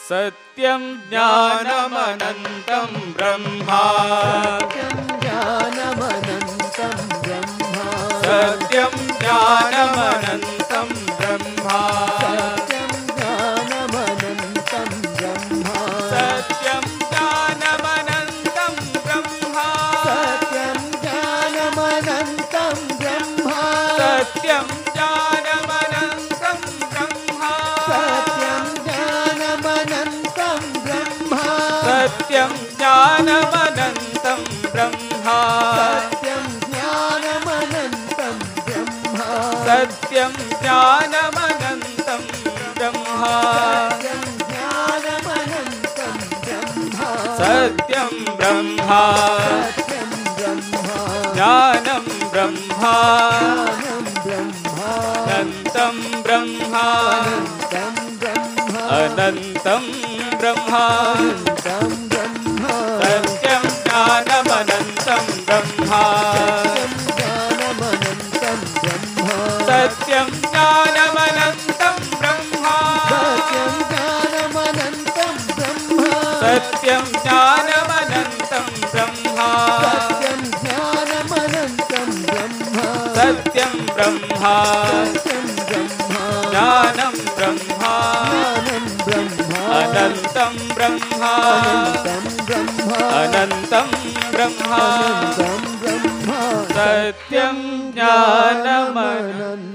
सत्यं ज्ञानमनन्तं ब्रह्मा सत्यं ज्ञानमनन्तं ब्रह्मा सत्यं ज्ञानमनन्तं ब्रह्मा सत्यं ज्ञानमनन्तं ब्रह्मा सत्यं ज्ञानमनन्तं ब्रह्मा सत्यं ज्ञानमनन्तं ब्रह्मा सत्यं ज्ञानमनन्तं ब्रह्मा सत्यं ज्ञानमनन्तं ब्रह्मा सत्यं ज्ञानमनन्तं ब्रह्मा सत्यं ब्रह्मा ज्ञानं ब्रह्मा अनन्तं ब्रह्मा अनन्तं ब्रह्मा सत्यं ज्ञानमनन्तं ब्रह्मा सत्यं ज्ञानमनन्तं ब्रह्मा सत्यं ज्ञानमनन्तं ब्रह्मा सत्यं ब्रह्मा ज्ञानं ब्रह्मा अनन्तं ब्रह्मा अनन्तं ब्रह्मा सत्यं ज्ञानमनन्तं